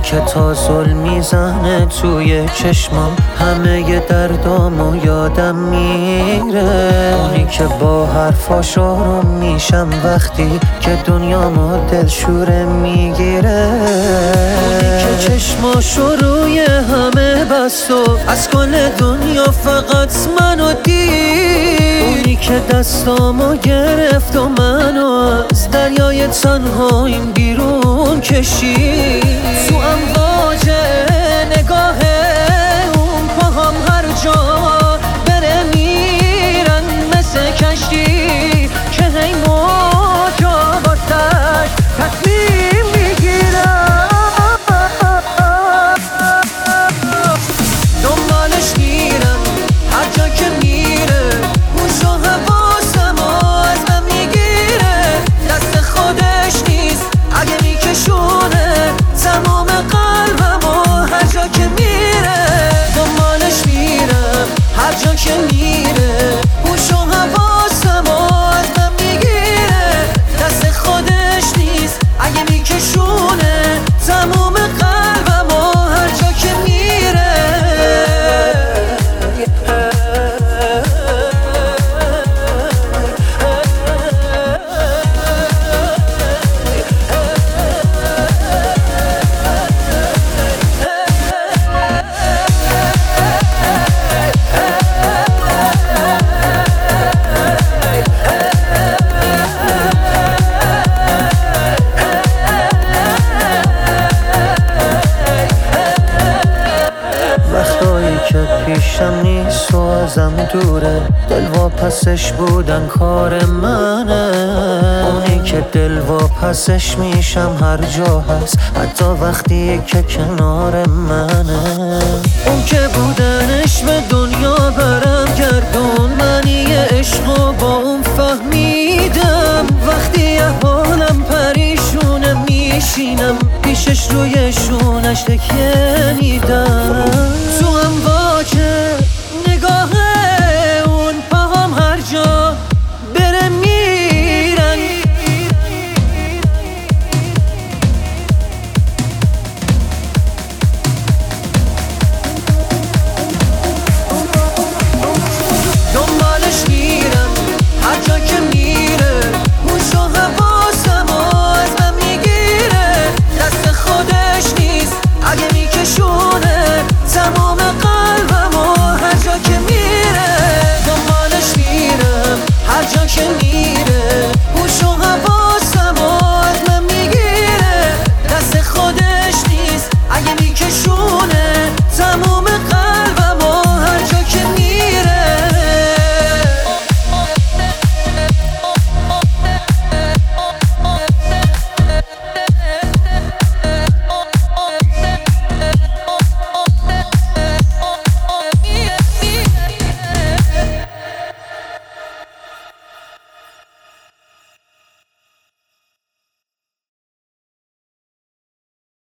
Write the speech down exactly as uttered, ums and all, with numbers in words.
که تا ظلم میزنه توی چشمام، همه ی دردامو یادم میره. اونی که با حرفاش آروم میشم وقتی که دنیامو دلشوره میگیره. اونی که چشماشو روی همه بست و از کل دنیا فقط منو دید. اونی که دستامو گرفت و منو از دریای تنهاییم بیرون کشید. تو امواج نگاه اون پاهام هر جا بره میرن مثل کشتی که هی موجا واسش تصمیم میگیرن. دنبالش میرم هر جا که میره، هوش و حواسم از من میگیره. دست خودش نیست اگه میکشونه تمام قلبمو هر جا که میره. دنبالش میرم هر جا که میره، هوش و حواسم از من میگیره. دست خودش نیست اگه میکشونه تمام قلبمو هر جا که میره. وقتایی که پیشم نیست و ازم دوره، دل واپسش بودن کار منه. اونی که دل واپسش میشم هر جا هست، حتی وقتی که کنار منه. اون که بودنش به دنیا برم گردون، منی عشقو با اون فهمیدم. وقتی احوالم پریشونه میشینم پیشش روی شونش تکیه میدم. تو امواج نگاه اون پاهام هر جا بره میرن. دنبالش میرم هر جا که میره، هوش و حواسم از من میگیره. دست خودش نیست اگه میکشونه تمام قلبمو هر جا که میره. دنبالش میرم هر جا که میره،